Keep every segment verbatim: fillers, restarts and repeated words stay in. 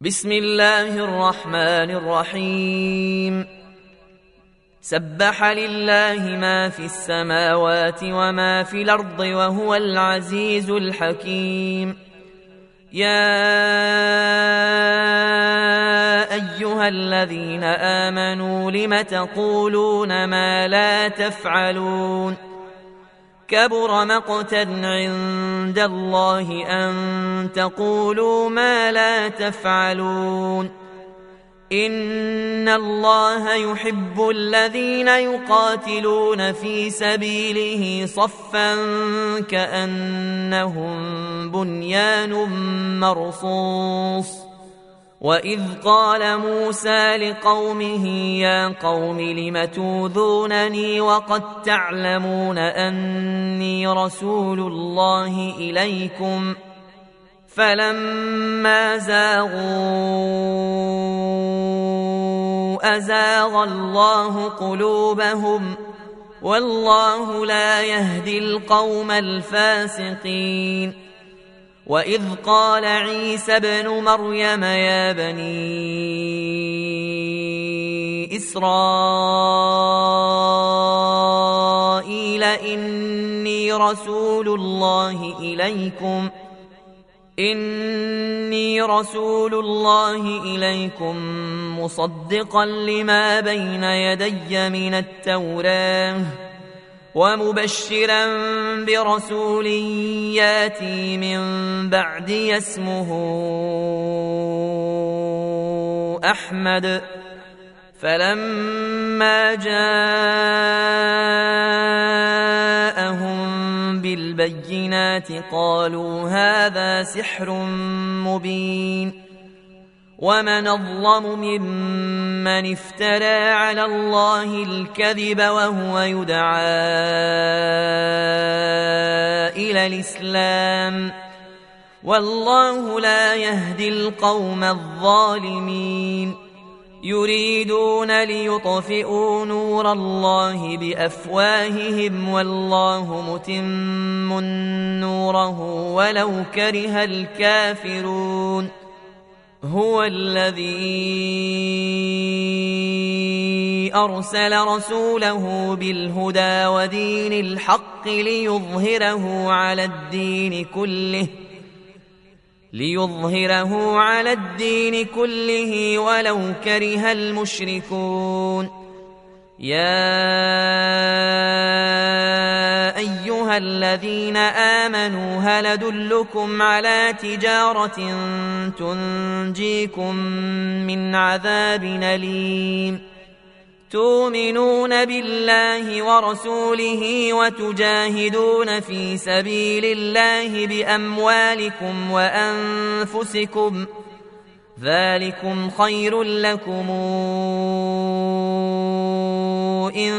بسم الله الرحمن الرحيم. سبح لله ما في السماوات وما في الأرض وهو العزيز الحكيم. يا أيها الذين آمنوا لم تقولون ما لا تفعلون؟ كبر مقتا عند الله أن تقولوا ما لا تفعلون. إن الله يحب الذين يقاتلون في سبيله صفا كأنهم بنيان مرصوص. وإذ قال موسى لقومه يا قوم لم توذونني وقد تعلمون أني رسول الله إليكم فلما زاغوا أزاغ الله قلوبهم والله لا يهدي القوم الفاسقين. وإذ قال عيسى ابن مريم يا بني إسرائيل إني رسول الله إليكم إني رسول الله إليكم مصدقا لما بين يدي من التوراة ومبشرا برسول ياتي من بعدي اسمه أحمد. فلما جاءهم بالبينات قالوا هذا سحر مبين. ومن أظلم ممن افترى على الله الكذب وهو يدعى إلى الإسلام والله لا يهدي القوم الظالمين. يريدون ليطفئوا نور الله بأفواههم والله متم نوره ولو كره الكافرون. هو الذي أرسل رسوله بالهدى ودين الحق ليظهره على الدين كله ليظهره على الدين كله ولو كره المشركون. يا أيها الذين آمنوا هل أدلكم على تجارة تنجيكم من عذاب أليم؟ تؤمنون بالله ورسوله وتجاهدون في سبيل الله بأموالكم وأنفسكم ذلكم خير لكم إن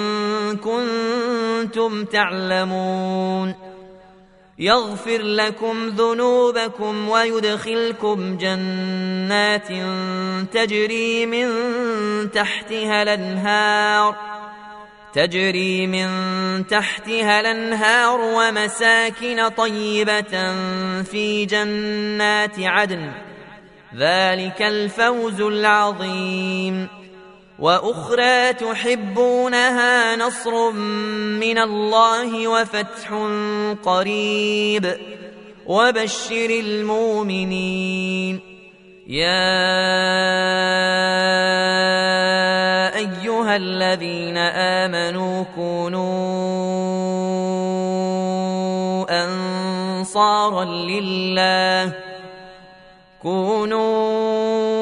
كنتم تعلمون. يغفر لكم ذنوبكم ويدخلكم جنات تجري من تحتها الأنهار تجري من تحتها الأنهار ومساكن طيبة في جنات عدن ذلك الفوز العظيم. وأخرى تحبونها نصر من الله وفتح قريب وبشر المؤمنين. يا أيها الذين آمنوا كونوا أنصارا لله كونوا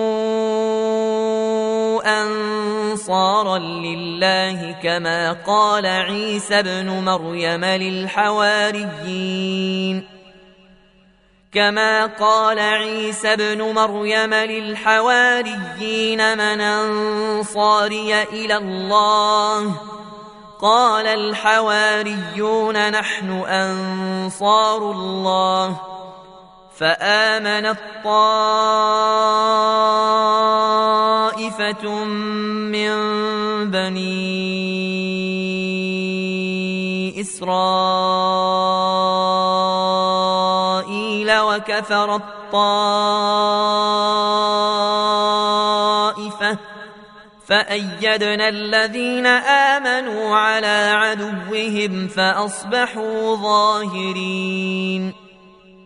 أنصارا لله كما قال عيسى ابن مريم للحواريين كما قال عيسى ابن مريم للحواريين من أنصاري إلى الله؟ قال الحواريون نحن أنصار الله. فآمنت طائفة من بني إسرائيل وكفر الطائفة طائفة فأيدنا الذين آمنوا على عدوهم فأصبحوا ظاهرين